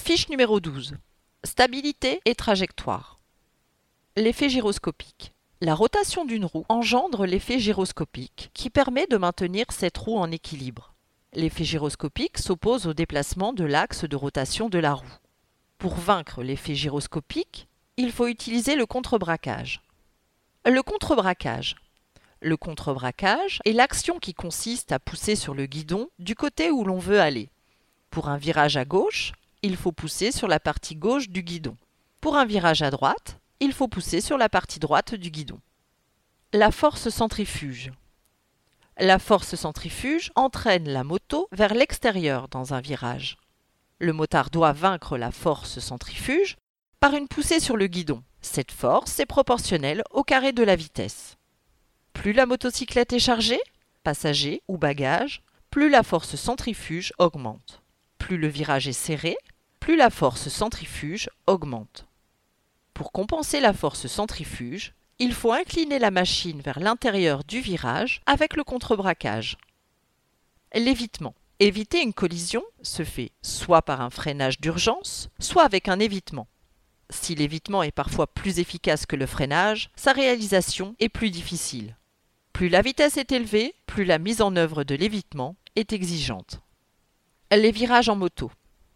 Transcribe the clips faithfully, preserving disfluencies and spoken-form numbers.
Fiche numéro douze. Stabilité et trajectoire. L'effet gyroscopique. La rotation d'une roue engendre l'effet gyroscopique qui permet de maintenir cette roue en équilibre. L'effet gyroscopique s'oppose au déplacement de l'axe de rotation de la roue. Pour vaincre l'effet gyroscopique, il faut utiliser le contrebraquage. Le contrebraquage. Le contrebraquage est l'action qui consiste à pousser sur le guidon du côté où l'on veut aller. Pour un virage à gauche, il faut pousser sur la partie gauche du guidon. Pour un virage à droite, il faut pousser sur la partie droite du guidon. La force centrifuge. La force centrifuge entraîne la moto vers l'extérieur dans un virage. Le motard doit vaincre la force centrifuge par une poussée sur le guidon. Cette force est proportionnelle au carré de la vitesse. Plus la motocyclette est chargée, passagers ou bagages, plus la force centrifuge augmente. Plus le virage est serré, plus la force centrifuge augmente. Pour compenser la force centrifuge, il faut incliner la machine vers l'intérieur du virage avec le contrebraquage. L'évitement. Éviter une collision se fait soit par un freinage d'urgence, soit avec un évitement. Si l'évitement est parfois plus efficace que le freinage, sa réalisation est plus difficile. Plus la vitesse est élevée, plus la mise en œuvre de l'évitement est exigeante. Les virages en moto.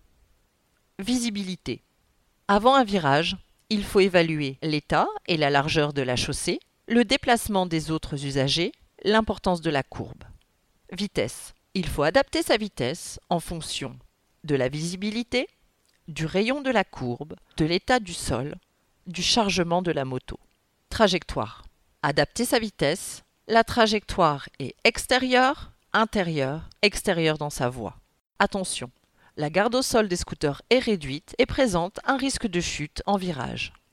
Visibilité. Avant un virage, il faut évaluer l'état et la largeur de la chaussée, le déplacement des autres usagers, l'importance de la courbe. Vitesse. Il faut adapter sa vitesse en fonction de la visibilité, du rayon de la courbe, de l'état du sol, du chargement de la moto. Trajectoire. Adapter sa vitesse. La trajectoire est extérieure, intérieure, extérieure dans sa voie. Attention, la garde au sol des scooters est réduite et présente un risque de chute en virage.